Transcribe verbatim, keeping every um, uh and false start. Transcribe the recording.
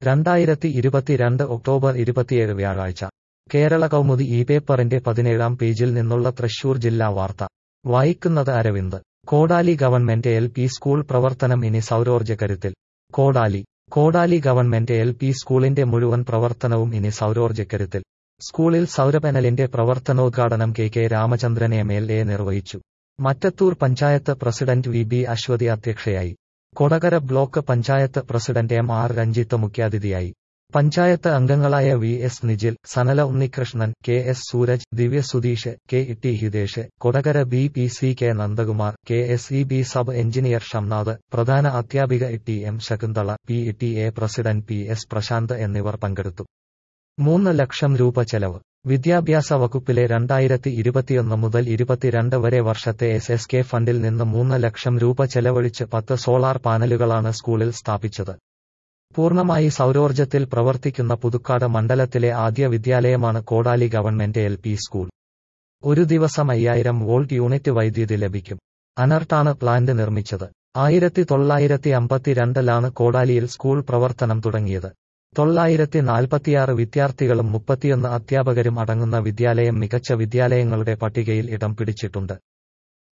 രണ്ടായിരത്തി ഇരുപത്തിരണ്ട് ഒക്ടോബർ ഇരുപത്തിയേഴ് വ്യാഴാഴ്ച കേരള കൗമുദി ഈ പേപ്പറിന്റെ പതിനേഴാം പേജിൽ നിന്നുള്ള തൃശൂർ ജില്ലാ വാർത്ത വായിക്കുന്നത് അരവിന്ദ്. കോടാലി ഗവൺമെന്റ് എൽ പി സ്കൂൾ പ്രവർത്തനം ഇനി സൗരോർജ്ജ കരുത്തിൽ. കോടാലി കോടാലി ഗവൺമെന്റ് എൽ പി സ്കൂളിന്റെ മുഴുവൻ പ്രവർത്തനവും ഇനി സൗരോർജ്ജക്കരുത്തിൽ. സ്കൂളിൽ സൗരപാനലിന്റെ പ്രവർത്തനോദ്ഘാടനം K K Ramachandran M L A നിർവഹിച്ചു. Mattathur panchayat president V B Aswathy അധ്യക്ഷയായി. Kodakara block panchayat president M R Ranjith മുഖ്യാതിഥിയായി. പഞ്ചായത്ത് അംഗങ്ങളായ V S Nijil, Sanala Unnikrishnan, K S Sooraj, Divya Sudheesh, K T Hitesh, Kodakara B P C K Nandakumar, K S E B sub engineer Shamnath, പ്രധാന അധ്യാപിക T M Sakunthala, P T A president P S Prasanth എന്നിവർ പങ്കെടുത്തു. മൂന്ന് ലക്ഷം രൂപ ചെലവ്. വിദ്യാഭ്യാസ വകുപ്പിലെ രണ്ടായിരത്തി ഇരുപത്തിയൊന്ന് മുതൽ ഇരുപത്തിരണ്ട് വരെ വർഷത്തെ എസ് എസ് കെ ഫണ്ടിൽ നിന്ന് മൂന്ന് ലക്ഷം രൂപ ചെലവഴിച്ച് പത്ത് സോളാർ പാനലുകളാണ് സ്കൂളിൽ സ്ഥാപിച്ചത്. പൂർണ്ണമായി സൗരോർജ്ജത്തിൽ പ്രവർത്തിക്കുന്ന പുതുക്കാട് മണ്ഡലത്തിലെ ആദ്യ വിദ്യാലയമാണ് കോടാലി ഗവൺമെന്റ് എൽ പി സ്കൂൾ. ഒരു ദിവസം അയ്യായിരം വോൾട്ട് യൂണിറ്റ് വൈദ്യുതി ലഭിക്കും. അനർട്ടാണ് പ്ലാന്റ് നിർമ്മിച്ചത്. ആയിരത്തി തൊള്ളായിരത്തി അമ്പത്തിരണ്ടിലാണ് കോടാലിയിൽ സ്കൂൾ പ്രവർത്തനം തുടങ്ങിയത്. തൊള്ളായിരത്തി നാൽപ്പത്തിയാറ് വിദ്യാർത്ഥികളും മുപ്പത്തിയൊന്ന് അധ്യാപകരും അടങ്ങുന്ന വിദ്യാലയം മികച്ച വിദ്യാലയങ്ങളുടെ പട്ടികയിൽ ഇടം പിടിച്ചിട്ടുണ്ട്.